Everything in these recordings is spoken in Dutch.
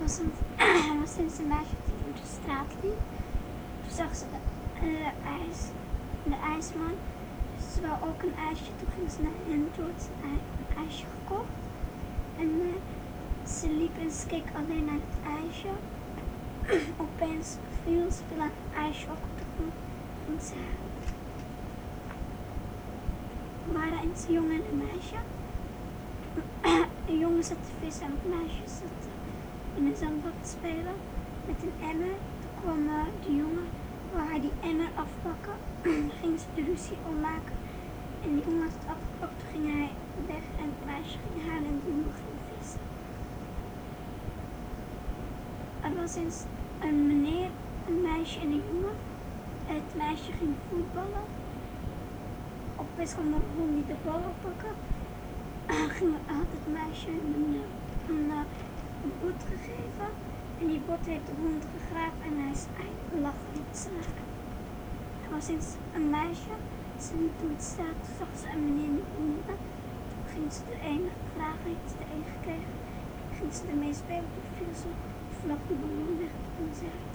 was sinds een meisje die door de straat liep. Toen zag ze de ijsman. Ze wou ook een ijsje. Toen ging ze naar hem toe, had ze een ijsje gekocht. En ze liep en ze keek alleen naar het ijsje. Opeens viel ze aan het ijsje ook op de grond. En ze waren eens een jongen en een meisje. Een jongen zat te vissen en het meisje zat in een zandbak te spelen met een emmer. Toen kwam de jongen, wou hij die emmer afpakken. Ging ze de ruzie ommaken. En die jongen had het afgepakt, toen ging hij weg en het meisje ging halen en de jongen ging vissen. Er was eens een meneer, een meisje en een jongen. Het meisje ging voetballen. Opeens kwam de hond die de bal oppakken. Had het meisje een bot gegeven. En die bot heeft de hond gegrepen en hij is belachelijk slagen. Er was eens een meisje. Ze liep door de straat, toen zag ze een meneer met honden. Toen ging ze er een vragen, heeft ze er een gekregen. Ging ze ermee spelen, toen viel ze vlak de ballon weg en ze hart.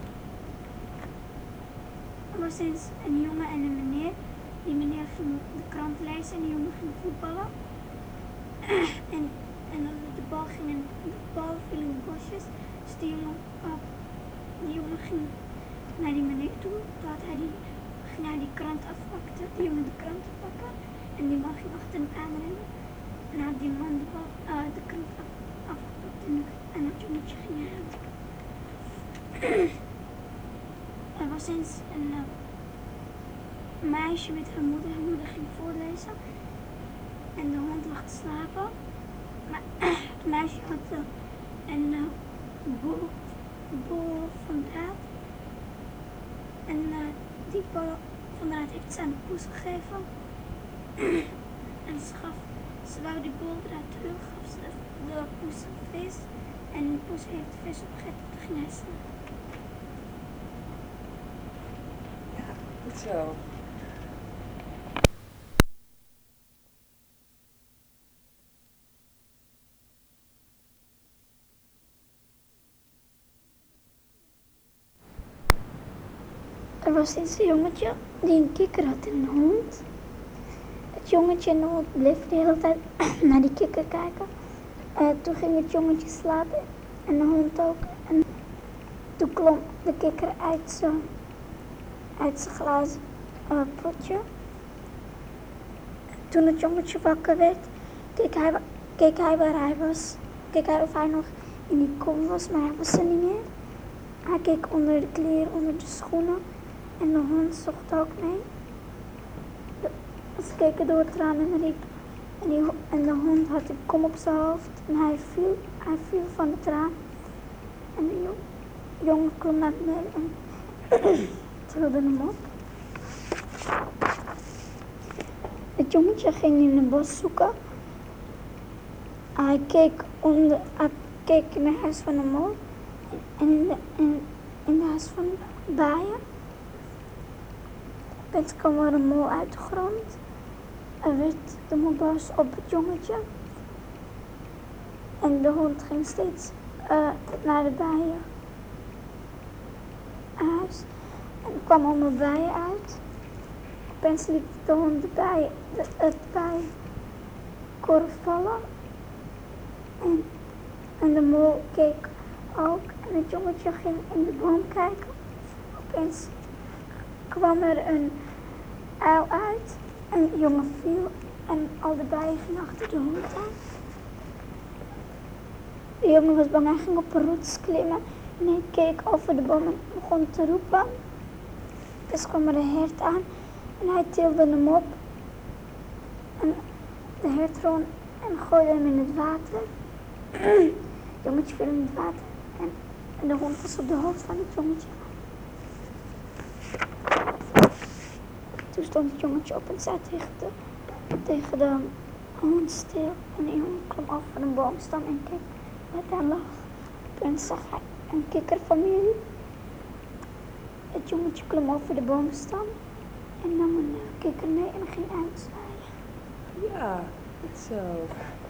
Er was eens een jongen en een meneer. Die meneer ging de krant lezen en die jongen ging voetballen. En dan de bal viel in de bosjes. Dus die jongen ging naar die meneer toe. Toen ging hij die krant afpakken. Die jongen de krant pakken. En die man ging achter hem aanrennen. En had die man de krant afgepakt en het jongetje ging halen. Er was eens een meisje met haar moeder. Haar moeder ging voorlezen. En de hond lag te slapen. Maar het meisje had een bol van draad. En die bol van draad heeft ze aan de poes gegeven. En ze wou die boldraad terug, gaf ze de poes een vis. En de poes heeft de vis opgegeten, toen ging hij slapen. Ja, goed zo. Er was eens een jongetje die een kikker had en een hond. Het jongetje en de hond bleven de hele tijd naar die kikker kijken. Toen ging het jongetje slapen en de hond ook. En toen klom de kikker uit zijn glazen potje. Toen het jongetje wakker werd, keek hij waar hij was. Keek hij of hij nog in die kom was, maar hij was er niet meer. Hij keek onder de kleren, onder de schoenen. En de hond zocht ook mee. Ze keken door het raam en riep. En de hond had een kom op zijn hoofd. En hij viel van het raam. En de jongen klom naar beneden en tilde hem op. Het jongetje ging in het bos zoeken. Hij keek in het huis van de mol. En in het huis van de bijen. Opeens kwam er een mol uit de grond. Er werd de mol boos op het jongetje. En de hond ging steeds naar de bijenhuis. En er kwam allemaal bijen uit. Opeens liet de hond het bijenkorf vallen. En de mol keek ook. En het jongetje ging in de boom kijken. Opeens kwam er een uil uit en de jongen viel en al de bijen gingen achter de hond aan. De jongen was bang, hij ging op een rots klimmen en hij keek over de boom en begon te roepen. Dus kwam er een hert aan en hij tilde hem op. En de hert rond en gooide hem in het water. Het jongetje viel in het water en de hond was op de hoofd van het jongetje. Toen stond het jongetje op en zei tegen de hond stil. En de jongen klom over een boomstam en keek wat daar lag. Toen zag hij een kikkerfamilie. Het jongetje klom over de boomstam en nam een kikker mee en ging uitzwaaien. Ja, goed zo.